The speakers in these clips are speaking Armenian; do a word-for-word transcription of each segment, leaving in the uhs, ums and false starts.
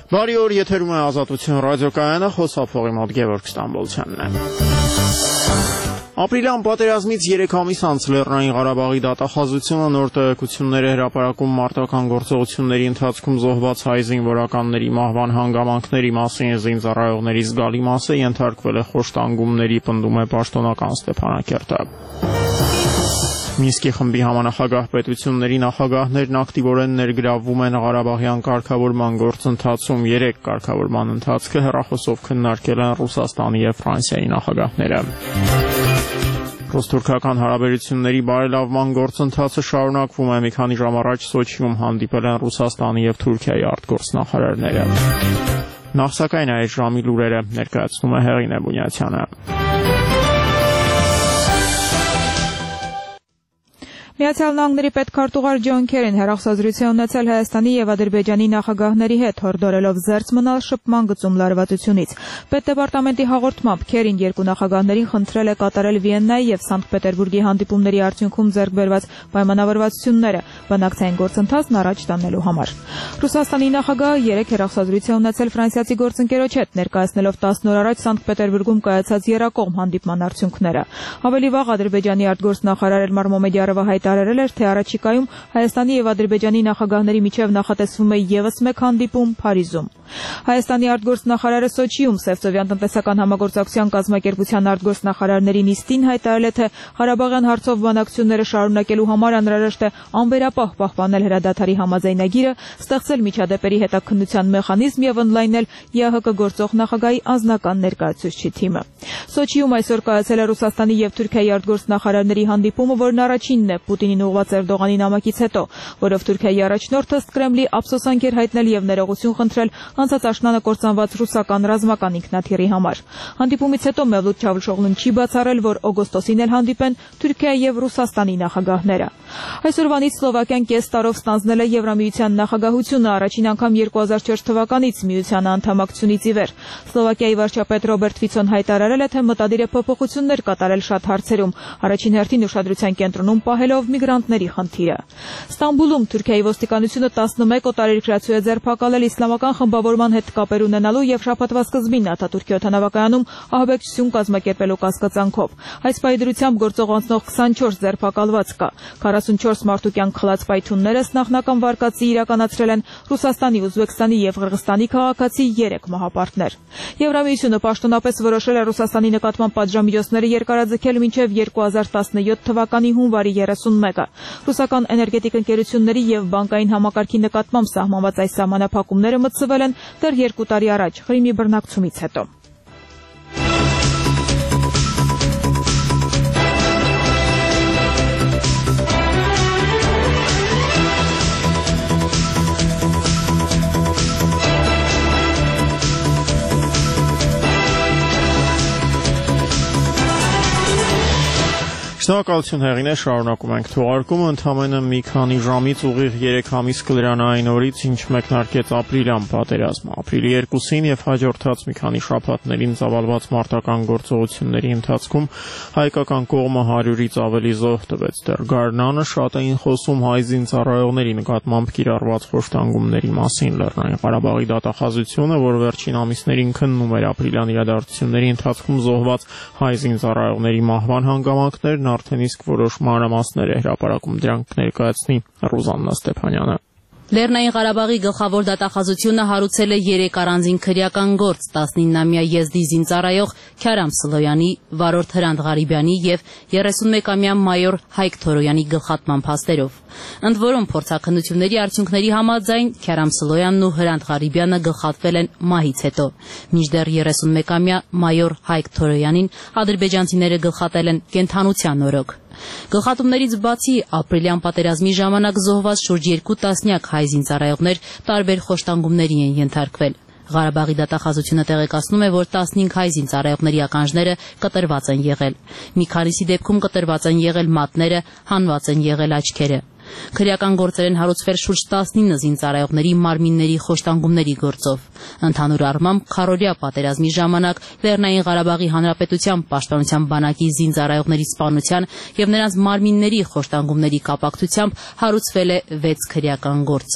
Բարի օր, եթերում է Ազատություն ռադիոկայանը, խոսափողի մոտ Գևորգ Ստամբոլցյանն է։ Ապրիլյան պատերազմից երեք ամիս անց Լեռնային Ղարաբաղի դատախազությունը նոր տեղեկություններ է հրապարակում մարտական գործողությունների ընթացքում զոհված հայ զինվորականների մահվան հանգամանքների մասին։ Զինծառայողների զգալի մասը ենթարկվել է խոշտանգումների, պնդում է պաշտոնական Ստեփանակերտը։ Մինսկի խմբի համանախագահ պետությունների նախագահներն ակտիվորեն ներգրավվում են Ղարաբաղյան կարգավորման գործընթացում։ Երեք կարգավորման ընթացքը հեռախոսով քննարկել են Ռուսաստանի և Ֆրանսիայի նախագահները։ Ռուս-թուրքական հարաբերությունների բարելավման գործընթացը շարունակվում է։ Մի քանի ժամ առաջ Սոչիում հանդիպել են Ռուսաստանի և Թուրքիայի արտգործնախարարները։ Նախ սակայն այս ժամի լուրերը ներկայացնում է Հեղինե Բունյացյանը։ Միացյալ Նահանգների պետքարտուղար Ջոն Քերին հեռախոսազրույց է ունեցել Հայաստանի և Ադրբեջանի նախագահների հետ, հորդորելով զերծ մնալ շփման գծում լարվածությունից։ Պետդեպարտամենտի հաղորդմամբ Քերին երկու նախագահներին խնդրել է կատարել Վիեննայի և Սանկտ Պետերբուրգի հանդիպումների արդյունքում ձեռք բերված պայմանավորվածությունները բանակցային գործընթացն առաջ տանելու համար։ Ռուսաստանի նախագահը երեք հեռախոսազրույց է ունեցել ֆրանսիացի գործընկերոջ հետ, ներկայացնելով տասն օր առաջ Սանկտ Պետերբուրգում կայացած եռակողմ հանդիպման արդյունքները։ Ավելի վաղ Ադրբեջանի արտգործնախարար Էլմար Մոմեդյարովը հայտարարել էր, թե առաջիկայում Հայաստանի և Ադրբեջանի նախագահների միջև նախատեսվում է ևս մեկ հանդիպում Փարիզում։ Հայաստանի արտգործնախարարը Սոչիում Սևծովյան տնտեսական համագործակցության կազմակերպության արտգործնախարարների նիստին հայտարարել է, թե Ղարաբաղյան հարցով բանակցությունները շարունակելու համար անհրաժեշտ է անվերապահ պահպանել հրադադարի համաձայնագիրը, ստեղծել միջադեպերի հետաքննության մեխանիզմ և ընդլայնել ԵԱՀԿ գործող նախագահի անձնական ներկայացուցչի թիմը։ Սոչիում այսօր կայացել է Ռուսաստանի և Թուրքիայի արտգործնախարարների հանդիպումը, որն առաջինն է Պուտինին ուղղված Էրդողանի նամակից հետո, որով Թուրքիայի առաջնորդը ըստ Կրեմլի ափսոսանք էր հայտնել և ներողություն խնդրել անցած աշնանը կործանված ռուսական ռազմական ինքնաթիռի համար։ Հանդիպումից հետո Մևլութ Չավուշօղլուն չի բացառել, որ օգոստոսին էլ հանդիպեն Թուրքիայի և Ռուսաստանի նախագահները։ Այսօրվանից Սլովակիան կես տարով ստանձնել է Եվրամիության նախագահությունը, առաջին անգամ երկու հազար չորս թվականից միության անդամակցությունից ի վեր։ Սլովակիայի վարչապետ Ռոբերտ Ֆիցոն հայտարարել է, թե մտադիր է փոփոխություններ կատարել շատ հարցերում, առաջին հերթին ուշադրության կենտրոնում պահելով միգրանտների խնդիրը։ Ստամբուլում Թուրքիայի ոստիկանությունը տասնմեկ օտարերկրացու է ձերբակալել իսլամական խմբավորման հետ կապեր ունենալու և շաբաթվա սկզբին Աթաթուրքի օդանավակայանում ահաբեկչություն կազմակերպելու կասկածանքով։ Այս պահի դրությամբ գործող անցնող քսանչորս ձերբակալված կա։ քառասունչորս մարդու կյանք խլած պայթյունները նախնական վարկածի իրականացրել են Ռուսաստանի, Ուզբեկստանի և Ղրղստանի քաղաքացի երեք մահապարտներ։ Եվրամիությունը պաշտոնապես որոշել է Ռուսաստանի նկատմամբ պատժամիջոցները երկարաձգել մինչև երկու հազար տասնյոթ թվականի հունվարի երեսունմեկը։ Ռուսական էներգետիկ ընկերությունների և բանկային համակարգի նկատմամբ սահմանված այս սահմանափակումները մտցվել են դեռ երկու տարի առաջ Ղրիմի բռնակցումից հետո։ Շնորհակալություն Հեղինե, շարունակում ենք թողարկումը, ընդամենը մի քանի ժամից ուղիղ երեք ամիս կլրանա այն օրից, ինչ մեկնարկեց ապրիլյան պատերազմը։ Ապրիլի երկուսին և հաջորդած մի քանի շաբաթներին ծավալված մարտական գործողությունների ընթացքում հայկական կողմը հարյուրից ավելի զոհ տվեց։ Դեռ գարնանը շատ էին խոսում հայ զինծառայողների նկատմամբ կիրառված խոշտանգումների մասին։ Լեռնային Ղարաբաղի դատախազությունը, որ վերջին ամիսներին քննում էր ապրիլյան իրադարձությունների ընթացքում զոհված հայ զինծառայողների մահվան հանգամանքներն, արդեն իսկ որոշ մանրամասներ է հրապարակում, դրանք ներկայացնի Ռուզաննա Ստեփանյանը։ Լեռնային Ղարաբաղի գլխավոր դատախազությունը հարուցել է երեք առանձին քրեական գործ տասնինամյա եզդի զինծառայող Քյարամ Սլոյանի, վարորդ Հրանտ Ղարիբյանի և երեսունմեկամյա մայոր Հայկ Թորոյանի գլխատման փաստերով։ Ընդ որում փորձաքննությունների արդյունքների համաձայն Քյարամ Սլոյանն ու Հրանտ Ղարիբյանը գլխատվել են մահից հետո, մինչդեռ երեսունմեկամյա մայոր Հայկ Թորոյանին ադրբեջանցիները գլխատել են կենդանության օրոք։ Գլխատումներից բացի ապրիլյան պատերազմի ժամանակ զոհված շուրջ երկու տասնյակ հայ զինծառայողներ տարբեր խոշտանգումների են ենթարկվել։ Ղարաբաղի դատախազությունը տեղեկացնում է, որ տասնհինգ հայ զինծառայողների ականջները կտրված են եղել։ Մի քանիսի դեպքում կտրված են եղել մատները, հանված են եղել աչքերը։ Քրեական գործեր են հարուցվել շուրջ տասնինը զինծառայողների մարմինների խոշտանգումների գործով։ Ընդհանուր առմամբ քառօրյա պատերազմի ժամանակ Լեռնային Ղարաբաղի Հանրապետության պաշտպանության բանակի զինծառայողների սպանության և նրանց մարմինների խոշտանգումների կապակցությամբ հարուցվել է վեց քրեական գործ։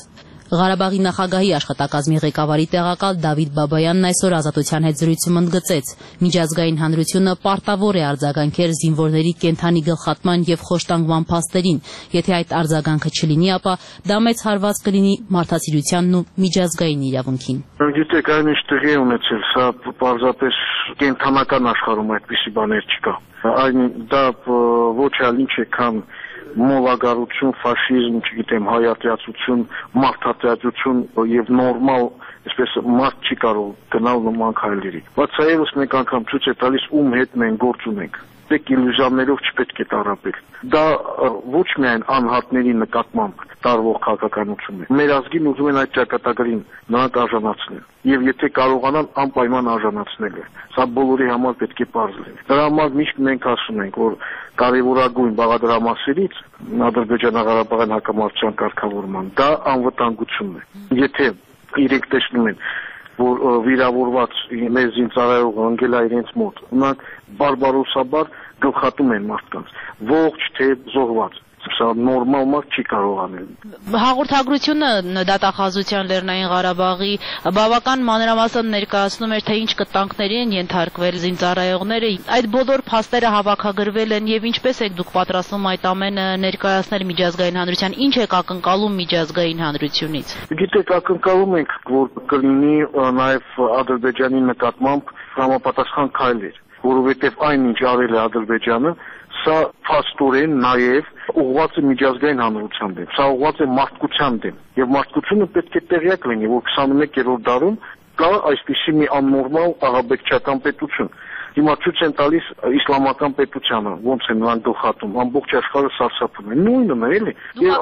Ղարաբաղի նախագահի աշխատակազմի ղեկավարի տեղակալ Դավիթ Բաբայանն այսօր Ազատության հետ զրույցում ընդգծեց. միջազգային հանրությունը պարտավոր է արձագանքել զինվորների կենդանի գլխատման եւ խոշտանգման փաստերին, եթե այդ արձագանքը չլինի, ապա դա մեծ հարված կլինի մարդասիրությանն ու միջազգային իրավունքին։ Գիտեք, այն ինչ տեղի է ունեցել, սա պարզապես կենդանական աշխարհում այդպիսի բաներ չկա։ Այն դա ոչ այլ ինչ է, քան մոլագարություն, ֆաշիզմ, չգիտեմ, հայատյացություն, մարդատյացություն եւ նորմալ, այսպես մարդ չի կարող գնալ նման քայլերի։ Բայց սա ևս մեկ անգամ ցույց է տալիս ում հետ մենք գործ ունենք։ Պետք իլյուզիաներով չպետք է տառապել։ Դա ոչ միայն անհատների նկատմամբ տարվող քաղաքականություն է։ Մեր ազգին ուզում են այդ ճակատագրին նրանք արժանացնել։ Եվ եթե կարողանան անպայման արժանացնել է։ Սա բոլորի համար պետք է պարզ լինի։ Դրա համար միշտ մենք ասում ենք, որ կարևորագույն բաղադրամասերից Ադրբեջանա-Ղարաբաղյան հակամարտության կարգավորման դա անվտանգությունն է։ Եթե իրենք տեսնում են, որ վիրավորված մեր զինծառայողը ընկել է իրենց մոտ, նրանք բարբարոսաբար գլխատում են մարդկանց, ողջ թե զոհված։ Սա նորմալ մարդ չի կարող անել։ Հաղորդագրությունը դատախազության Լեռնային Ղարաբաղի բավական մանրամասն ներկայացնում էր, թե ինչ կտանքների են ենթարկվել զինծառայողները։ Այդ բոլոր փաստերը հավաքագրվել են եւ ինչպես եք դուք պատրաստվում այդ ամենը ներկայացնել միջազգային հանրության, ինչ եք ակնկալում միջազգային հանրությունից։ Գիտեք, ակնկալում ենք, որ կլինի նաեւ Ադրբեջանի նկատմամբ համապատասխան քայլեր, որովհետեւ այն ինչ արել է Ադրբեջանը, սա փաստորեն նաեւ ուղղված է միջազգային հանրության դեմ, սա ուղղված է մարդկության դեմ, եւ մարդկությունը պետք է տեղյակ լինի, որ քսանմեկերորդ դարում կա այսպիսի մի աննորմալ աղաբեկչական պետություն։ Հիմա ցույց են տալիս իսլամական պետությանը, ոնց են նրանք գլխատում, ամբողջ աշխարհը սարսափում է։ Նույնն է, էլի։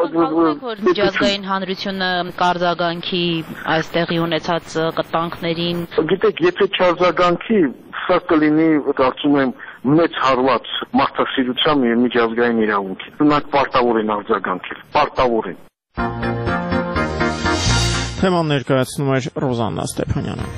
Եվ միջազգային հանրությունը կարձագանքի այս տեղի ունեցած կտանքներին։ Գիտեք, եթե չարձագանքի, սա կլինի, կարծում եմ, մեծ հարված մարդասիրության եւ միջազգային իրավունքի։ Նրանք պարտավոր են արձագանքել, պարտավոր են։ Թեման ներկայացնում էր Ռոզաննա Ստեփանյանը։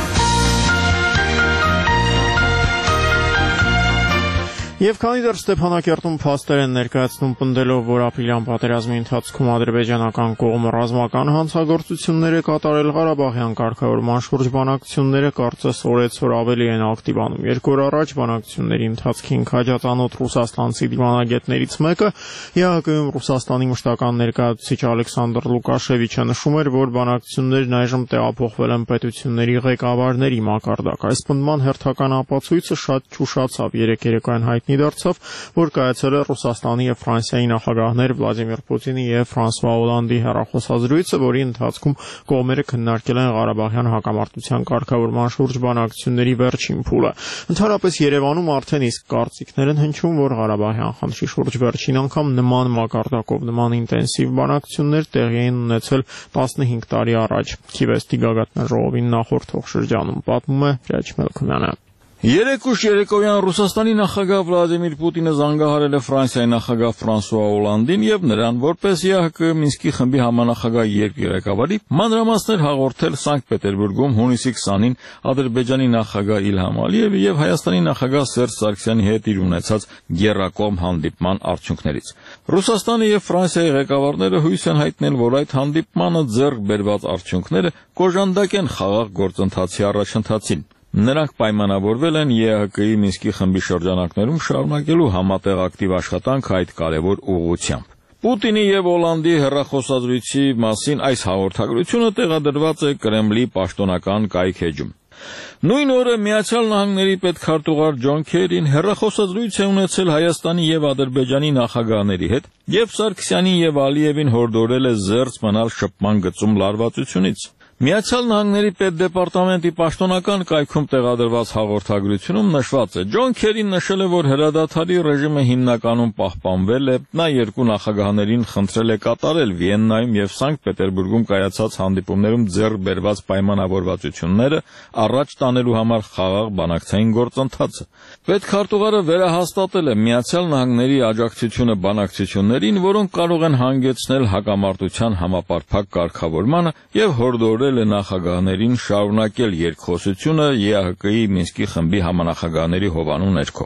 Եվ քանի դեռ Ստեփանակերտում փաստեր են ներկայացնում պնդելով, որ ապրիլյան պատերազմի ընթացքում ադրբեջանական կողմը ռազմական հանցագործություններ է կատարել, Ղարաբաղյան կարգավորման շուրջ բանակցությունները կարծես օրեցօր ավելի են ակտիվանում։ Երկու օր առաջ բանակցությունների ընթացքին քաջածանոթ ռուսաստանցի դիվանագետներից մեկը ԵԱՀԿ-ում Ռուսաստանի մշտական ներկայացուցիչ Ալեքսանդր Լուկաշևիչը նշում էր, որ բանակցություններն այժմ տեղափոխվել են պետությունների ղեկավարների մակարդակ։ Այս պնդման հերթական ապացույցը շատ ճուշացավ երեք երեկոյան հայտ դարձավ, որ կայացել է Ռուսաստանի եւ Ֆրանսիայի նախագահներ Վլադիմիր Պուտինի եւ Ֆրանսուଆ Օլանդի հեռախոսազրույցը, որի ընթացքում կողմերը քննարկել են Ղարաբաղյան հակամարտության կարգավորման շուրջ բանակցությունների վերջին փուլը։ Ընդհանրապես Երևանում արդեն իսկ կարծիքներ են հնչում, որ Ղարաբաղյան խնդրի շուրջ վերջին անգամ նման մակարդակով նման ինտենսիվ բանակցություններ տեղի են ունեցել տասնհինգ տարի առաջ։ Քիվեստի գագաթներ ժողովին նախորդող շրջանում պատմում է Վրաչ Մելքումյանը։ Երեք ուշ երեկոյան Ռուսաստանի նախագահ Վլադիմիր Պուտինը զանգահարել է Ֆրանսիայի նախագահ Ֆրանսուଆ Օլանդին եւ նրան որպես ԵԱՀԿ Մինսկի խմբի համանախագահ երկրի մանրամասներ հաղորդել Սանկտ Պետերբուրգում հունիսի քսանին Ադրբեջանի նախագահ Իլհամ Ալիևի եւ Հայաստանի նախագահ Սերժ Սարգսյանի հետ իր ունեցած եռակողմ հանդիպման արդյունքներից։ Ռուսաստանի եւ Ֆրանսիայի ղեկավարները հույս են հայտնել, որ այդ հանդիպմանը ձեռք բերված արդյունքները կոժանդակ են խաղաղ գործընթացի առաջընթացին։ Նրանք պայմանավորվել են ԵԱՀԿ-ի Մինսկի խմբի շրջանակներում շարունակելու համատեղ ակտիվ աշխատանք այդ կարևոր ուղղությամբ։ Պուտինի եւ Օլանդի հեռախոսազրույցի մասին այս հաղորդագրությունը տեղադրված է Կրեմլի պաշտոնական կայքէջում։ Նույն օրը Միացյալ Նահանգների պետքարտուղար Ջոն Քերին հեռախոսազրույց է ունեցել Հայաստանի եւ Ադրբեջանի նախագահների հետ եւ Սարգսյանին եւ Ալիևին հորդորել է զերծ մնալ շփման գծում լարվածությունից։ Միացյալ Նահանգների պետդեպարտամենտի պաշտոնական կայքում տեղադրված հաղորդագրությունում նշված է. Ջոն Քերին նշել է, որ հրադադարի ռեժիմը հիմնականում պահպանվել է, նա երկու նախագահներին խնդրել է կատարել Վիեննայում եւ Սանկտ Պետերբուրգում կայացած հանդիպումներում ձեռք բերված պայմանավորվածությունները առաջ տանելու համար խաղաղ բանակցային գործընթացը։ Պետքարտուղարը վերահաստատել է Միացյալ Նահանգների աջակցությունը բանակցություններին, որոնք կարող են հանգեցնել հակամարտության համապարփակ կարգավորմանը եւ հորդորել է նախագահներին շարունակել երկխոսությունը ԵԱՀԿ-ի Մինսկի խմբի համանախագահների հովանու ներքո։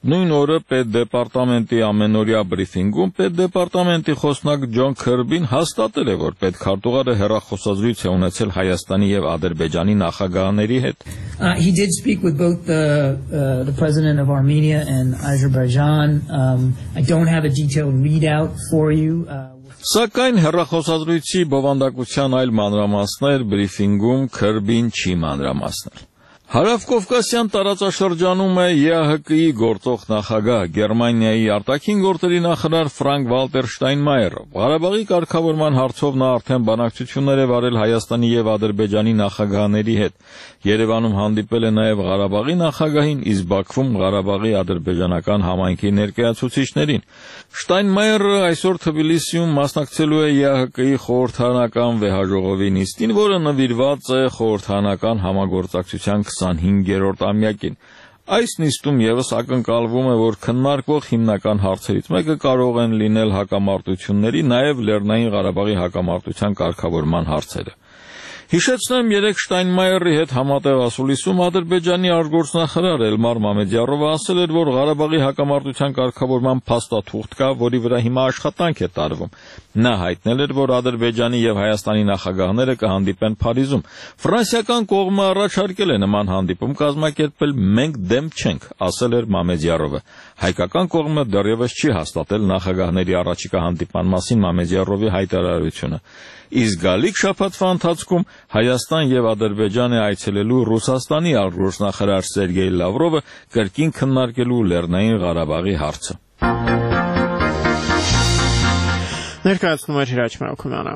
Նույն օրը պետդեպարտամենտի ամենօրյա բրիֆինգում պետդեպարտամենտի խոսնակ Ջոն Քըրբին հաստատել է, որ պետքարտուղարը հեռախոսազրույց է ունեցել Հայաստանի եւ Ադրբեջանի նախագահների հետ։ Uh, he did speak with both the uh, the president of Armenia and Azerbaijan. Um, I don't have a detailed readout for you. Uh, Սակայն հեռախոսազրույցի բովանդակության այլ մանրամասներ բրիֆինգում Քըրբին չի մանրամասնել։ Հարավկովկասյան տարածաշրջանում է Է Ա Հ Կ-ի գործող նախագահ Գերմանիայի արտաքին գործերի նախարար Ֆրանկ Վալտեր Շտայնմայերը։ Ղարաբաղի կարգավորման հարցով նա արդեն բանակցություններ է վարել Հայաստանի եւ Ադրբեջանի նախագահների հետ։ Երևանում հանդիպել է նաեւ Ղարաբաղի նախագահին, իսկ Բաքվում Ղարաբաղի ադրբեջանական համայնքի ներկայացուցիչներին։ Շտայնմայերը այսօր Թբիլիսիում մասնակցելու է Է Ա Հ Կ-ի խորհրդարանական վեհաժողովի նիստին, որը նվիրված է խորհրդարանական համագործակցության քսանհինգերորդ ամյակին։ Այս նիստում եւս ակնկալվում է, որ քննարկվող հիմնական հարցերից մեկը կարող են լինել հակամարտությունների, նաեւ Լեռնային Ղարաբաղի հակամարտության կարգավորման հարցերը։ Հիշեցնեմ, երեք Շտայնմայերի հետ համատեղ ասուլիսում Ադրբեջանի արտգործնախարար Էլմար Մամեդյարովը ասել էր, որ Ղարաբաղի հակամարտության կարգավորման փաստաթուղթ կա, որի վրա հիմա աշխատանք է տարվում։ Նա հայտնել էր, որ Ադրբեջանի եւ Հայաստանի նախագահները կհանդիպեն Փարիզում։ Ֆրանսիական կողմը առաջարկել է նման հանդիպում կազմակերպել, մենք դեմ չենք, ասել էր Մամեդյարովը։ Հայկական կողմը դեռևս չի հաստատել նախագահների առաջիկա հանդիպման մասին Մամեդյարովի հայտարարությունը։ Իսկ գալիք շաբաթվա ընթացքում Հայաստան եւ Ադրբեջան է այցելելու Ռուսաստանի արտգործնախարար Սերգեյ Լավրովը կրկին քննարկելու Լեռնային Ղարաբաղի հարցը։ Ներկայացնում է Հրաչ Մակոյանը։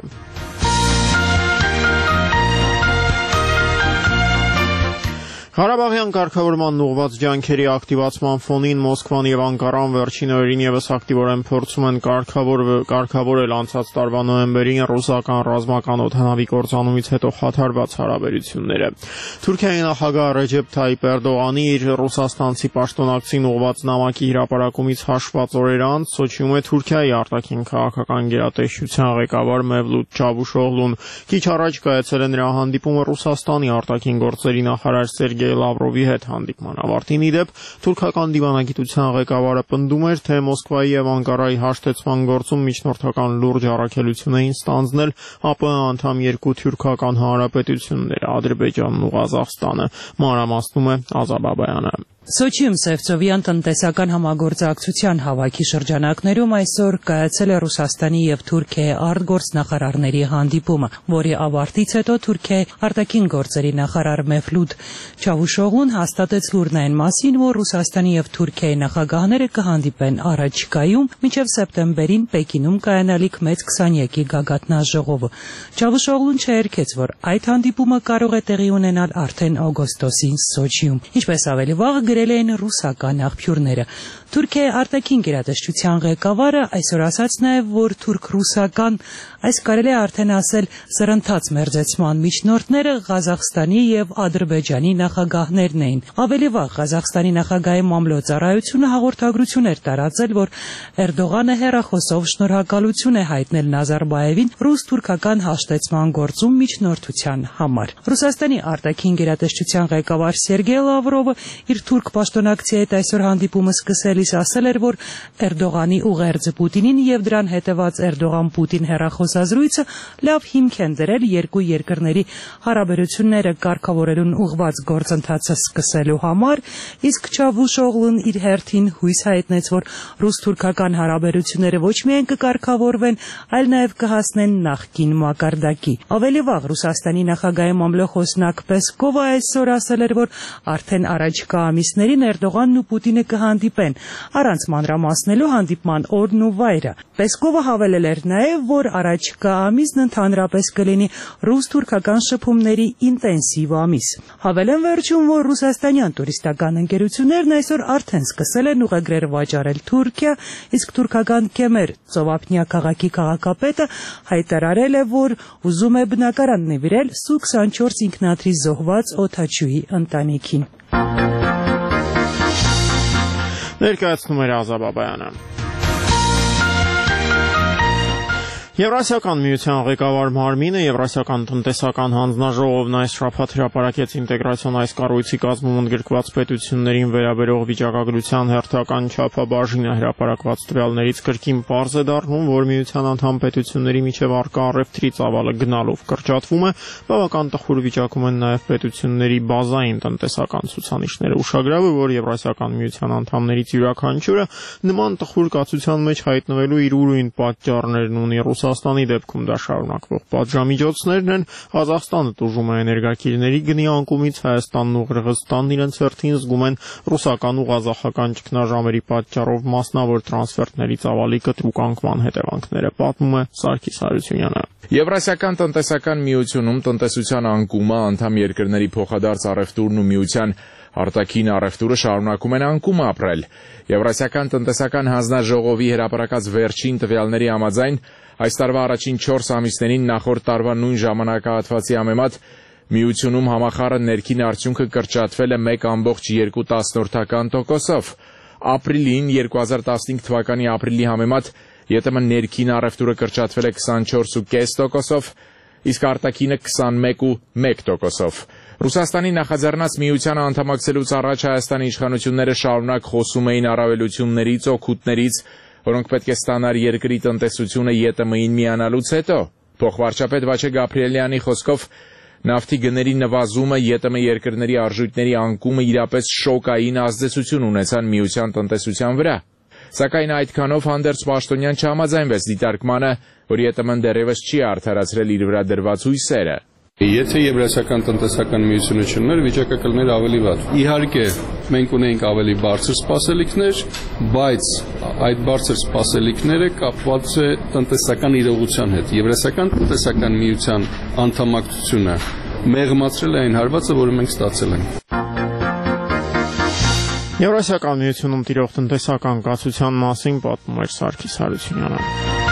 Ղարաբաղյան կարգավորման ուղղված ջանքերի ակտիվացման ֆոնին Մոսկվան եւ Անկարան վերջին օրերին եւս ակտիվորեն փորձում են կարգավորել անցած տարվա նոյեմբերին ռուսական ռազմական օդանավի կործանումից հետո խաթարված հարաբերությունները։ Թուրքիայի նախագահ Ռեջեփ Թայիպ Էրդողանի իր ռուսաստանցի պաշտոնակցին ուղղված նամակի հրապարակումից հաշված օրեր անց Սոչիում է Թուրքիայի արտաքին քաղաքական գերատեսչության ղեկավար Մևլութ Չավուշօղլուն։ Քիչ առաջ կայացել է նրա հանդիպումը Ռուսաստանի արտաքին գործերի նախարար Սերգեյ Լավրովի հետ հանդիպման ավարտին ի դեպ թուրքական դիվանագիտության ղեկավարը պնդում էր, թե Մոսկվայի եւ Անկարայի հաշտեցման գործում միջնորդական լուրջ առաքելություն էին ստանձնել Ա Պ Ը անդամ երկու թուրքական հանրապետությունները՝ Ադրբեջանն ու Ղազախստանը։ Մանրամասնում է Ազատ Բաբայանը։ Սոչիում Սևծովյան տնտեսական համագործակցության հավաքի շրջանակներում այսօր կայացել է Ռուսաստանի եւ Թուրքիայի արտգործնախարարների հանդիպումը, որի ավարտից հետո Թուրքիայի արտաքին գործերի նախարար Մևլութ Չավուշօղլուն հաստատեց լուրն այն մասին, որ Ռուսաստանի եւ Թուրքիայի նախագահները կհանդիպեն առաջիկայում մինչեւ սեպտեմբերին Պեկինում կայանալիք մեծ քսանյակի գագաթնաժողովը։ Չավուշօղլուն չերկեց, որ այդ հանդիպումը կարող է տեղի ունենալ արդեն օգոստոսին Սոչիում, ինչպես ավելի վաղ գրել էին ռուսական աղբյուրները։ Թուրքիայի արտաքին գերատեսչության ղեկավարը այսօր ասաց նաև, որ թուրք-ռուսական, այս կարելի է արդեն ասել սրընթաց մերձեցման միջնորդները Ղազախստանի եւ Ադրբեջանի նախագահներն էին։ Ավելի վաղ Ղազախստանի նախագահի մամլոյ-ծառայությունը հաղորդագրություն էր տարածել, որ Էրդողանը հեռախոսով շնորհակալություն է հայտնել Նազարբաևին ռուս-թուրքական հաշտեցման գործում միջնորդության համար։ Ռուսաստանի արտաքին գերատեսչության ղեկավար Սերգեյ Լավրովը իր թուրք պաշտոնակցի հետ այսօր հանդիպումը սկսելիս ասել էր, որ Էրդողանի ուղերձը Պուտինին եւ դրան հետեւած Էրդողան-Պուտին հեռախոսազրույցը լավ հիմք են դրել երկու երկրների հարաբերությունները կարգավորելուն ուղղված գործընթացը սկսելու համար, իսկ Չավուշօղլուն իր հերթին հույս հայտնեց, որ ռուս-թուրքական հարաբերությունները ոչ միայն կկարգավորվեն, այլ նաեւ կհասնեն նախկին մակարդակի։ Ավելի վաղ Ռուսաստանի նախագահի մամլոյ-խոսնակ Պեսկովը այսօր ասել էր, որ արդեն առաջիկա ամիսներին Էրդողանն ու Պուտինը կհանդիպեն, առանց մանրամասնելու հանդիպման օրն ու վայրը։ Պեսկովը հավելել էր նաև, որ առաջիկա ամիսն ընդհանրապես կլինի ռուս-թուրքական շփումների ինտենսիվ ամիս։ Հավելեն վերջում, որ ռուսաստանյան տուրիստական ընկերություններն այսօր արդեն սկսել են ուղեգրեր վաճառել Թուրքիա, իսկ թուրքական Կեմեր ծովափնյա քաղաքի քաղաքապետը հայտարարել է, որ ուզում է բնակարան նվիրել Սու քսանչորս ինքնաթիռի զոհված օդաչուի ընտանիքին։ Ներկայացնում էր Ազատ Բաբայանը։ Եվրասիական միության ղեկավար մարմինը Եվրասիական տնտեսական հանձնաժողովն այս շաբաթ հրապարակեց ինտեգրացիոն այս կառույցի կազմում ընդգրկված պետություններին վերաբերող վիճակագրության հերթական չափաբաժինը հրապարակված տվյալներից կրկին պարզ է դառնում, որ միության անդամ պետությունների միջև առկա առևտրի ծավալը գնալով կրճատվում է, բավական տխուր վիճակում են նաև պետությունների բազային տնտեսական ցուցանիշները։ Ուշագրավ է, որ Եվրասիական միության անդամներից յուրաքանչյուրը նման տխուր կացության մեջ հայտնվելու իր ուրույն պատճառներն ունի։ Ռուսաստանի դեպքում դա շարունակվող պատժամիջոցներն են, Ղազախստանը տուժում է էներգակիրների գնի անկումից, Հայաստանն ու Qırğızstanն իրենց հերթին զգում են ռուսական ու ղազախական ճգնաժամերի պատճառով մասնավոր տրանսֆերտների ծավալի կտրուկ անկման հետևանքները, պատմում է Սարգիս Հարությունյանը։ Եվրասիական տնտեսական միությունում տնտեսության անկումը, անդամ երկրների փոխադարձ առևտուրն ու միության արտաքին առևտուրը շարունակում են անկում ապրել։ Եվրասիական տնտեսական հանձնաժողովի հրապարակած վերջին տվյալների համաձայն այս տարվա առաջին չորս ամիսներին նախորդ տարվա նույն ժամանակահատվածի համեմատ միությունում համախառն ներքին արդյունքը կրճատվել է մեկ ամբողջ երկու տոկոսով։ Ապրիլին երկու հազար տասնհինգ թվականի ապրիլի համեմատ ԵՏՄ ներքին առևտուրը կրճատվել է քսանչորս կόμμα պենս տոկոսով, իսկ արտաքինը քսանմեկ կόμμα մեկ տոկոսով։ Ռուսաստանի նախաձեռնած միությանը անդամակցելուց առաջ Հայաստանի իշխանությունները շարունակ խոսում էին առավելություններից, օգուտներից, որոնք պետք է ստանար երկրի տնտեսությունը ԵՏՄ-ին միանալուց հետո։ Փոխվարչապետ Վաչե Գաբրիելյանի խոսքով նավթի գների նվազումը, ԵՏՄ երկրների արժույթների անկումը իրապես շոկային ազդեցություն ունեցան միության տնտեսության վրա։ Սակայն այդքանով հանդերձ Պաշտոնյան չհամաձայնվեց դիտարկմանը, որ ԵՏՄ-ն դեռևս չի արդարացրել իր վրա դրված հույսերը։ Եթե Եվրասիական տնտեսական միությունը չլիներ, վիճակը կլիներ ավելի վատ։ Իհարկե, մենք ունենք ավելի բարձր սպասելիքներ, բայց այդ բարձր սպասելիքները կապված է տնտեսական իրողության հետ։ Եվրասիական տնտեսական միության անդամակցությունը մեղմացրել է այն հարվածը, որը մենք ստացել ենք։ Եվրասիական միությունում տիրող տնտեսական կացության մասին պատմում էր Սարգիս Հարությունյանը։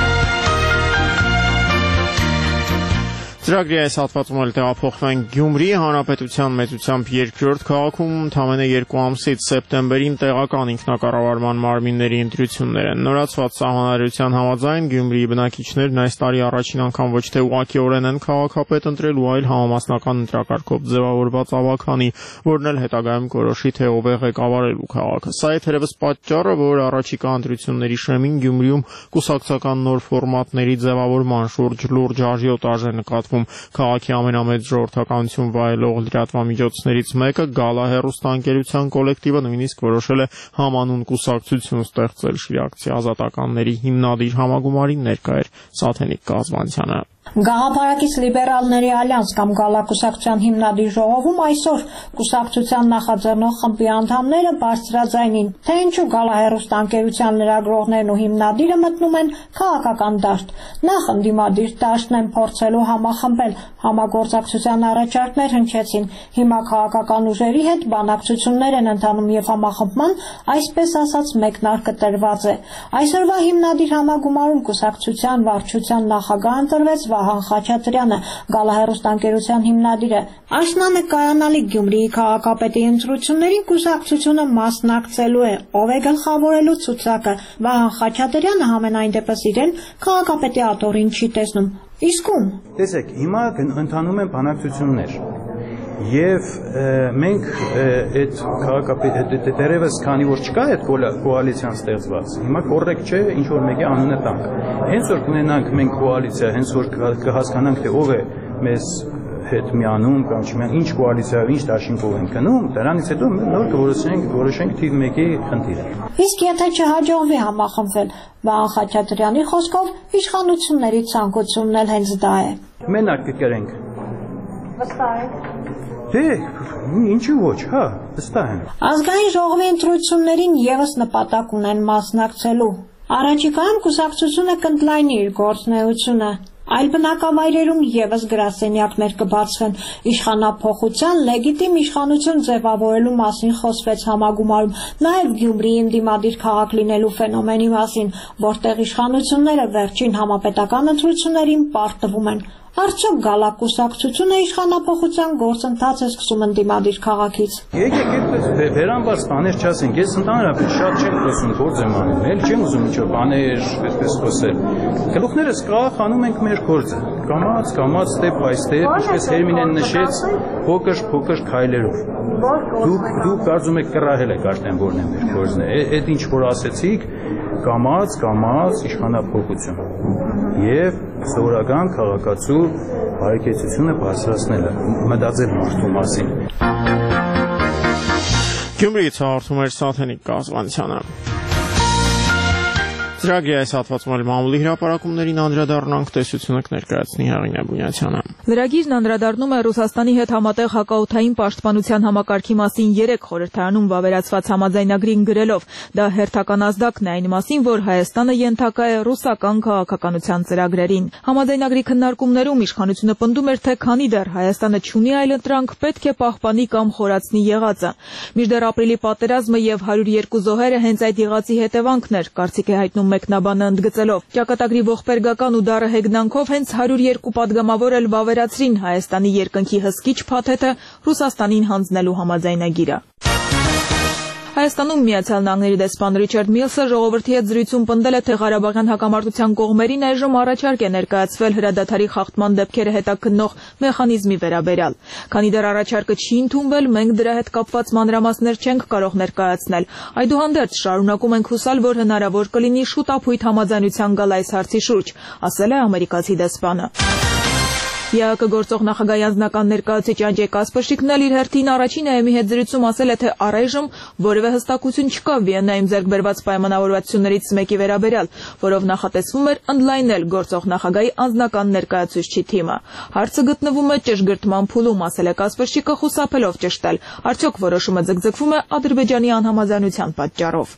Ծրագրի այս հատվածում էլ տեղափոխվենք Գյումրի հանրապետության մեծությամբ երկրորդ քաղաքում ընդամենը երկու ամսից սեպտեմբերին տեղական ինքնակառավարման մարմինների ընտրություններ են։ Նորացված սահմանադրության համաձայն Գյումրիի բնակիչներն այս տարի առաջին անգամ ոչ թե ուղղակիորեն են քաղաքապետ ընտրել, այլ համամասնական ընտրակարգով ձևավորված ավագանի, որն էլ հետագայում կորոշի, թե ով է ղեկավարելու քաղաքը։ Սա է թերևս պատճառը, որ առաջիկա ընտրությունների շեմին Գյումրիում կուսակցական նոր ֆորմատների ձևավորման շուրջ լուրջ աժիոտաժ է նկատվում։ Քաղաքի ամենամեծ ժողովրդականություն վայելող լրատվամիջոցներից մեկը Գալա հեռուստաընկերության կոլեկտիվը նույնիսկ որոշել է համանուն կուսակցություն ստեղծել Շիրակցի ազատականների հիմնադիր համագումարին ներկա էր Սաթենիկ Կազմանցյանը։ Գաղափարակից լիբերալների ալյանս կամ գալակուսակցության հիմնադիր ժողովում այսօր կուսակցության նախաձեռնող խմբի անդամները բարձրաձայնին, թե ինչու գալահեռուստաընկերության լրագրողներն ու հիմնադիրը մտնում են քաղաքական դաշտ։ Նախ ընդդիմադիր դաշտն են փորձելու համախմբել, համագործակցության առաջարկներ հնչեցին։ Հիմա քաղաքական ուժերի հետ բանակցություններ են ընթանում եւ համախմբման, այսպես ասած, մեկնարկը տրված է։ Այսօրվա հիմնադիր համագումարում կուսակցության վարչության նախագահ ընտրվեց Վահան Խաչատրյանը, գալահեռուստաընկերության հիմնադիրը։ Աշնանկայանալի Գյումրիի քաղաքապետի ընտրություններին կուսակցությունը մասնակցելու է, ով է գլխավորելու ցուցակը։ Վահան Խաչատրյանը համենայն դեպս իրեն քաղաքապետի աթոռին չի տեսնում։ Իսկ ում։ Տեսեք, հիմա ընթանում են բանակցություններ։ Եվ մենք այդ քաղաքապետ դերևս քանի որ չկա այդ կոալիցիան ստեղծված, հիմա կոռեկտ չէ ինչ որ մեկի անունը տանք։ Հենց որ կունենանք մենք կոալիցիա, հենց որ կհասկանանք թե ով է մեզ հետ միանում կամ չմիանում, ինչ կոալիցիայով, ինչ դաշինքով են գնում, դրանից հետո նոր կորոշենք, որոշենք թիվ մեկի խնդիրը։ Իսկ եթե չհաջողվի համախմբվել, Վահան Խաչատրյանի խոսքով իշխանությունների ցանկությունն էլ հենց դա է։ Մենակ կկրենք։ Վստահ եք։ Դե, ինչու ոչ, հա, վստահ եմ։ Ազգային ժողովի ընտրություններին եւս նպատակ ունեն մասնակցելու։ Առաջիկայում կուսակցությունը կընդլայնի իր գործունեությունը։ Այլ բնակավայրերում եւս գրասենյակներ կբացվեն։ Իշխանափոխության լեգիտիմ իշխանություն ձևավորելու մասին խոսվեց համագումարում, նաեւ Գյումրիի ընդդիմադիր քաղաք լինելու ֆենոմենի մասին, որտեղ իշխանությունները վերջին համապետական ընտրություններին պարտվում են։ Արդյոք գալակուսակցությունը իշխանափոխության գործընթաց է սկսում ընդդիմադիր քաղաքից։ Եկեք այդպես վերամբարձ բաներ չասենք, ես ընդհանրապես շատ չեմ խոսում, գործ եմ անում, էլ չեմ ուզում ինչ-որ բաներ այդպես խոսել։ Գլուխներս կախանում ենք մեր գործը, կամաց, կամաց, ստեպ բայ ստեպ, ինչպես Հերմինեն նշեց, փոքր-փոքր քայլերով։ Դուք դուք կարծում եք կռահել եք արդեն որն է մեր գործն է։ Այդ ինչ որ ասեցիք, կամաց, կամաց իշխանափոխություն եւ սովորական քաղաքացու բարեկեցությունը բարձրացնելը, մտածել մարդու մասին։ Գյումրիից հաղորդում էր Սաթենիկ Կազվանցյանը։ Ծրագրի այս հատվածում էլ մամուլի հրապարակումներին անդրադառնանք, տեսությունը կներկայացնի Հեղինե Բունյացյանը։ Լրագիրն անդրադառնում է Ռուսաստանի հետ համատեղ հակաօդային պաշտպանության համակարգի մասին երեք խորհրդարանում վավերացված համաձայնագրին գրելով, դա հերթական ազդակն է այն մասին, որ Հայաստանը ենթակա է ռուսական քաղաքականության ծրագրերին։ Համաձայնագրի քննարկումներում իշխանությունը պնդում էր, թե քանի դեռ Հայաստանը չունի այլ ընտրանք, պետք է պահպանի կամ խորացնի եղածը։ Մինչդեռ ապրիլի պատերազմը եւ հարյուր երկու զոհերը հենց այդ եղածի հետևանքն էր, կարծիք է հայտնում մեկնաբանը ընդգծելով։ Ճակատագրի ողբերգական ու դառը հեգնանքով հենց հարյուր երկու պատգամավոր էլ վավերացրին Հայաստանի երկնքի հսկիչ փաթեթը Ռուսաստանին հանձնելու համաձայնագիրը։ Հայաստանում Միացյալ Նահանգների դեսպան Ռիչարդ Միլսը ժողովրդի հետ զրույցում պնդել է, թե Ղարաբաղյան հակամարտության կողմերին այժմ առաջարկ է ներկայացվել հրադադարի խախտման դեպքերը հետաքննող մեխանիզմի վերաբերյալ։ Քանի դեռ առաջարկը չի ընդունվել, մենք դրա հետ կապված մանրամասներ չենք կարող ներկայացնել։ Այդուհանդերձ շարունակում ենք հուսալ, որ հնարավոր կլինի շուտապույտ համաձայնության գալ այս հարցի շուրջ, ասել է ամերիկացի դեսպանը։ ԵԱԿ գործող նախագահի անձնական ներկայացուցիչ Անդրեյ Կասպերշիկն էլ իր հերթին առաջին ԱԵՄ-ի հետ զրույցում ասել է, թե առայժմ որևէ հստակություն չկա Վիեննայում ձեռք բերված պայմանավորվածություններից մեկի վերաբերյալ, որով նախատեսվում էր ընդլայնել գործող նախագահի անձնական ներկայացուցչի թիմը։ Հարցը գտնվում է ճշգրտման փուլում, ասել է Կասպերշիկը խուսափելով ճշտել, արդյոք որոշումը ձգձգվում է Ադրբեջանի անհամաձայնության պատճառով։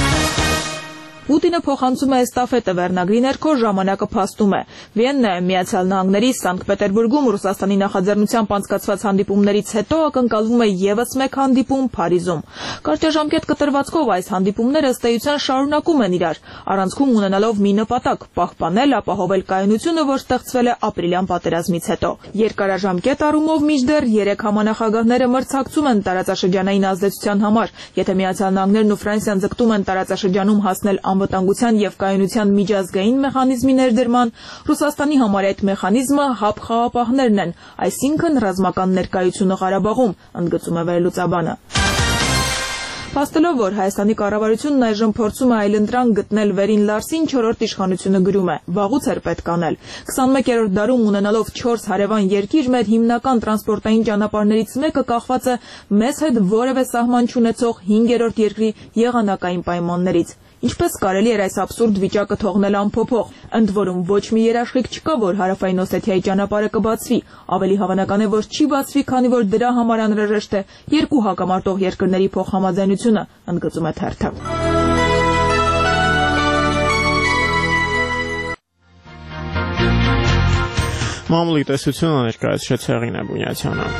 Պուտինը փոխանցում է էստաֆետը վերնագրի ներքո ժամանակը փաստում է։ Վիեննայում Միացյալ Նահանգների Սանկտ Պետերբուրգում Ռուսաստանի նախաձեռնությամբ անցկացված հանդիպումներից հետո ակնկալվում է եւս մեկ հանդիպում Փարիզում։ Կարճաժամկետ կտրվածքով այս հանդիպումները ըստ էության շարունակում են իրար, առանցքում ունենալով մի նպատակ՝ պահպանել, ապահովել կայունությունը, որ ստեղծվել է ապրիլյան պատերազմից հետո։ Երկարաժամկետ առումով մինչդեռ երեք համանախագահները մրցակցում են տարածաշրջանային ազդեցության համար, եթե Միացյալ Նահանգներն ու Ֆրանսիան ձգտում են տարածաշրջանում հասնել անվտանգության եւ կայունության միջազգային մեխանիզմի ներդրման, Ռուսաստանի համար այդ մեխանիզմը հապ խաղապահներն են, այսինքն ռազմական ներկայությունը Ղարաբաղում, ընդգծում է վերլուծաբանը։ Փաստելով, որ Հայաստանի կառավարությունն այժմ փորձում է այլընտրանք գտնել վերին Լարսին, չորրորդ իշխանությունը գրում է. վաղուց էր պետք անել։ քսանմեկերորդ դարում ունենալով չորս հարևան երկիր, մեր հիմնական տրանսպորտային ճանապարհներից մեկը կախված է մեզ հետ որևէ սահման չունեցող հինգերորդ երկրի եղանակային պայմաններից։ Ինչպես կարելի էր այս абսուրդ վիճակը թողնել անփոփոխ։ Ընդ որում ոչ մի երաշխիք չկա, որ Հարավային Օսեթիայի ճանապարհը կբացվի։ Ավելի հավանական է, որ չի բացվի, քանի որ դրա համար անհրաժեշտ է երկու հակամարտող երկրների փոխհամաձայնությունը, ընդգծում է թերթը։ Մամուլի տեսությունը ներկայացրեց Հեղինե Բունյացյանը։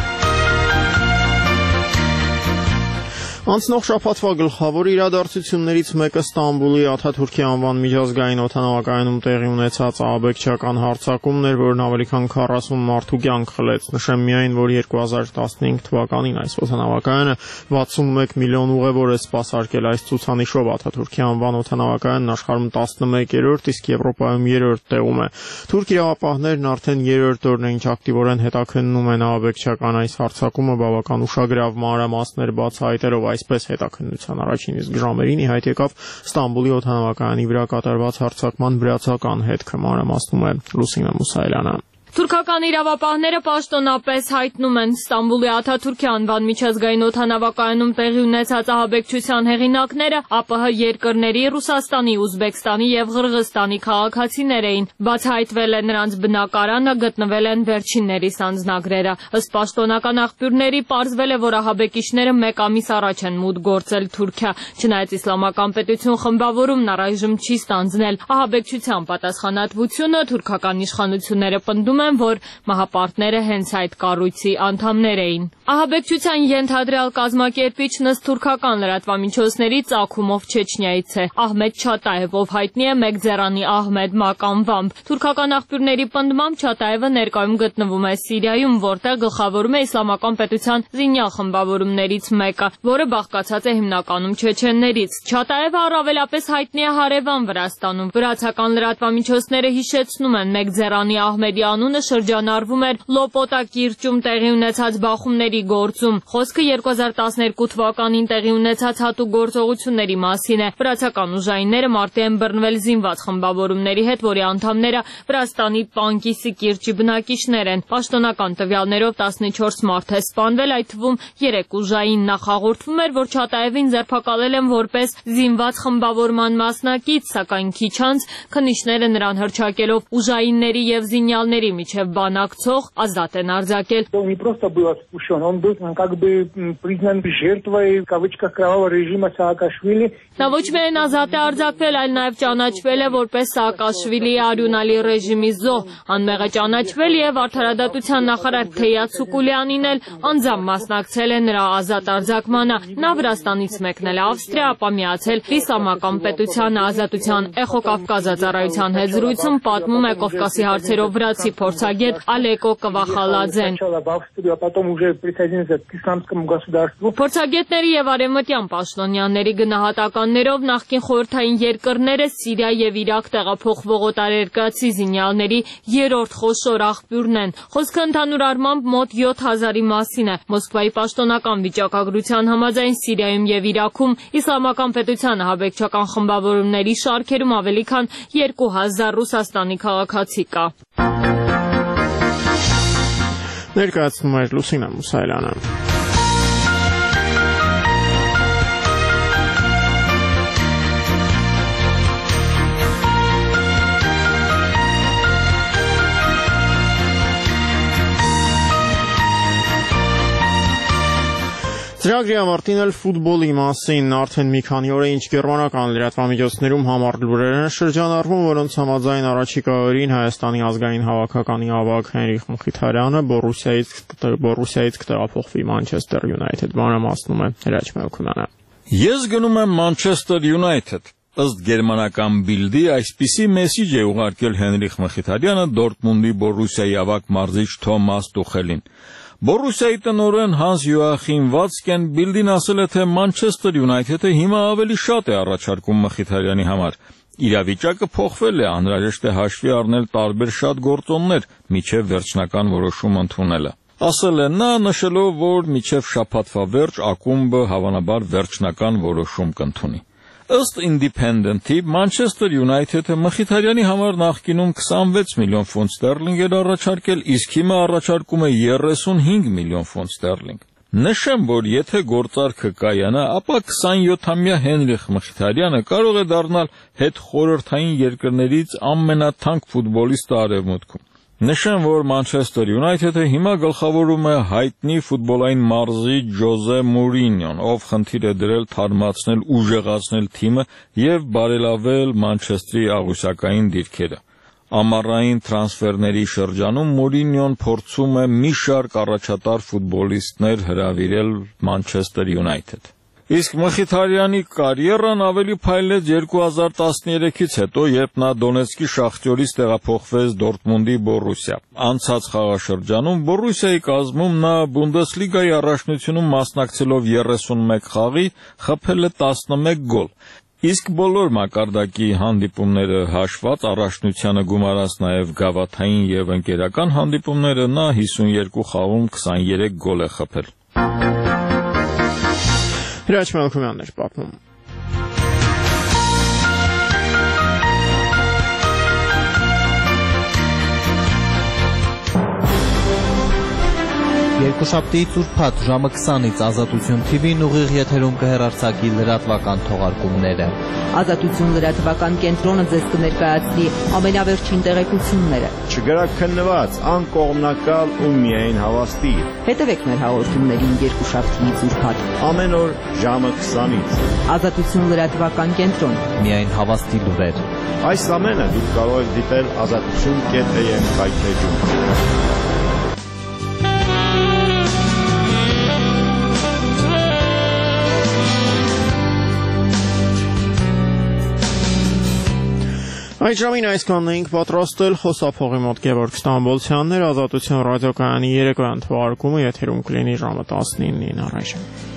Անցնող շաբաթվա գլխավոր իրադարձություններից մեկը Ստամբուլի Աթաթուրքի անվան միջազգային օդանավակայանում տեղի ունեցած ահաբեկչական հարձակումն էր, որն ավելի քան քառասուն մարդու կյանք խլեց։ Նշեմ միայն, որ երկու հազար տասնհինգ թվականին այս օդանավակայանը վաթսունմեկ միլիոն ուղևոր է սպասարկել այս ցուցանիշով։ Աթաթուրքի անվան օդանավակայանն աշխարհում տասնմեկերորդ, իսկ Եվրոպայում երրորդ տեղում է։ Թուրք իրավապահներն արդեն երրորդ օրն է, ինչ ակտիվորեն հետաքննում են ահաբեկչական այս հարձակումը, բավական ուշագրավ մանրամասներ բացահայտելով այսպես հետաքննության առաջին իսկ ժամերին ի հայտ եկավ Ստամբուլի օդանավակայանի վրա կատարված հարձակման վրացական հետքը, մանրամասնում է Լուսինե Մուսայելյանը։ Թուրքական իրավապահները պաշտոնապես հայտնում են Ստամբուլի Աթաթուրքի անվան միջազգային օդանավակայանում տեղի ունեցած ահաբեկչության հեղինակները ԱՊՀ երկրների Ռուսաստանի, Ուզբեկստանի եւ Ղրղստանի քաղաքացիներ էին։ Բացահայտվել է նրանց բնակարանը, գտնվել են վերջիններիս անձնագրերը։ Ըստ պաշտոնական աղբյուրների պարզվել է, որ ահաբեկիչները մեկ ամիս առաջ են մուտք գործել Թուրքիա, չնայած իսլամական պետություն խմբավորումն առայժմ չի ստանձնել ահաբեկչության պատասխանատվությունը, թուրքական իշխանությունները պնդում են, որ մահապարտները հենց այդ կառույցի անդամներ էին։ Ահաբեկչության ենթադրյալ կազմակերպիչն ըստ թուրքական լրատվամիջոցների ծագումով Չեչնիայից է։ Ահմեդ Չատաև, ով հայտնի է Մեգձերանի Ահմեդ Մակ անվամբ։ Թուրքական աղբյուրների պնդմամբ Չատաևը ներկայում գտնվում է Սիրիայում, որտեղ գլխավորում է իսլամական պետության զինյալ խմբավորումներից մեկը, որը բաղկացած է հիմնականում չեչեններից։ Չատաևը առավելապես հայտնի է հարևան Վրաստանում։ Վրացական լրատվամիջոցները հիշեցնում են, Մեգձերանի Ահմեդի անունը շրջանառվում էր Լոպոտա կիրճում տեղի ունեցած բախումների գործում։ Խոսքը երկու հազար տասներկու թվականին տեղի ունեցած հատուկ գործողությունների մասին է։ Վրացական ուժայինները մարտի են բռնվել զինված խմբավորումների հետ, որի անդամները Վրաստանի Պանկիսի կիրճի բնակիչներ են։ Պաշտոնական տվյալներով տասնչորս մարդ է սպանվել, այդ թվում երեք ուժային։ Նախ հաղորդվում էր, որ Չատաևին ձերբակալել են որպես զինված խմբավորման մասնակից, սակայն քիչ անց քննիչները նրան հռչակելով ուժայինների եւ զինյալների միջև բանակցող ազատ են արձակել։ Նա ոչ միայն ազատ է արձակվել, այլ նաեւ ճանաչվել է որպես Սաակաշվիլիի արյունալի ռեժիմի զոհ։ Անմեղ է ճանաչվել եւ արդարադատության նախարար Թեյաց Սուկուլյանին էլ անձամբ մասնակցել է նրա ազատ արձակմանը։ Նա Վրաստանից մեկնել է Ավստրիա, ապա միացել Իսլամական պետությանը։ Ազատության Էխո Կովկասը ծառայության հետ զրույցում պատմում է Կովկասի հարցերով վրացի փորձագետ Ալեկո Կվախալաձեն։ Փորձագետների եւ արևմտյան պաշտոնյաների գնահատականներով նախկին խորհրդային երկրները Սիրիա եւ Իրաք տեղափոխվող օտարերկրացի զինյալների երրորդ խոշոր աղբյուրն են։ Խոսքը ընդհանուր առմամբ մոտ յոթ հազարի մասին է։ Մոսկվայի պաշտոնական վիճակագրության համաձայն Սիրիայում եւ Իրաքում իսլամական պետության ահաբեկչական խմբավորումների շարքերում ավելի քան երկու հազար Ռուսաստանի քաղաքացի կա։ Ներկայացնում է Լուսինա Մուսայելյանը։ Ծրագրի ավարտին էլ ֆուտբոլի մասին արդեն մի քանի օր է ինչ գերմանական լրատվամիջոցներում համառ լուրեր են շրջանառվում, որոնց համաձայն առաջիկա օրերին Հայաստանի ազգային հավաքականի ավագ Հենրիխ Մխիթարյանը Բորուսիայից Բորուսիայից կտեղափոխվի Մանչեսթեր Յունայթեդ, մանրամասնում է Հրաչ Մելքումյանը։ Ես գնում եմ Մանչեսթեր Յունայթեդ։ Ըստ գերմանական Բիլդի այսպիսի մեսիջ է ուղարկել Հենրիխ Մխիթարյանը Դորտմունդի Բորուսիայի ավագ մարզիչ Թոմաս Տուխելին։ Բորուսիայի տնօրեն Հանս Յոախիմ Վացկեն Բիլդին ասել է, թե Մանչեսթեր Յունայթեդը հիմա ավելի շատ է առաջարկում Մխիթարյանի համար։ Իրավիճակը փոխվել է, անհրաժեշտ է հաշվի առնել տարբեր շատ գործոններ, միջև վերջնական որոշում ընդունելը։ Ասել է նա, նշելով, որ միջև շաբաթվա վերջ ակումբը հավանաբար վերջնական որոշում կընդունի։ Ըստ Independent-ի Մանչեսթեր Յունայթեդը Մխիթարյանի համար նախկինում քսանվեց միլիոն ֆունտ ստերլինգ էր առաջարկել, իսկ հիմա առաջարկում է երեսունհինգ միլիոն ֆունտ ստերլինգ։ Նշեմ, որ եթե գործարքը կայանա, ապա քսանյոթամյա Հենրիխ Մխիթարյանը կարող է դառնալ հետխորհրդային երկրներից ամենաթանկ ֆուտբոլիստը Արևմուտքում։ Նշեմ, որ Մանչեսթեր Յունայթեդը հիմա գլխավորում է հայտնի ֆուտբոլային մարզի Ջոզե Մուրինյոն, ով խնդիր է դրել թարմացնել, ուժեղացնել թիմը եւ բարելավել Մանչեստրի աղյուսակային դիրքերը։ Ամառային տրանսֆերների շրջանում Մուրինյոն փորձում է մի շարք առաջատար ֆուտբոլիստներ հրավիրել Մանչեսթեր Յունայթեդ։ Իսկ Մխիթարյանի կարիերան ավելի փայլեց երկու հազար տասներեքից հետո, երբ նա Դոնեցկի Շախտյորից տեղափոխվեց Դորտմունդի Բորուսիա։ Անցած խաղաշրջանում Բորուսիայի կազմում նա Բունդեսլիգայի առաջնությունում մասնակցելով երեսունմեկ խաղի խփել է տասնմեկ գոլ։ Իսկ բոլոր մակարդակի հանդիպումները հաշված առաջնությանը գումարած նաև գավաթային եւ ընկերական հանդիպումները նա հիսունյոթ խաղում քսաներեք գոլ է խփել։ Հրաչ Մելքումյանն էր պատմում։ Երկուշաբթիից ուրբաթ ժամը քսանից Ազատություն Թի Վին ուղիղ եթերում կհեռարձակի լրատվական թողարկումները։ Ազատություն լրատվական կենտրոնը ձեզ կներկայացնի ամենավերջին տեղեկությունները։ Չգրաքննված, անկողմնակալ ու միայն հավաստի։ Հետևեք մեր հաղորդումներին երկուշաբթիից ուրբաթ ամեն օր ժամը քսանից։ Ազատություն լրատվական կենտրոն, միայն հավաստի լուրեր։ Այս ամենը դուք կարող եք դիտել ազատություն կետ է եմ կայքեջում։ Այդ ժամին այսքանն էինք պատրաստել, խոսափողի մոտ Գևորգ Ստամբոլցյանն էր, Ազատություն ռադիոկայանի երեկոյան թողարկումը եթերում կլինի ժամը տասնինին առայժմ։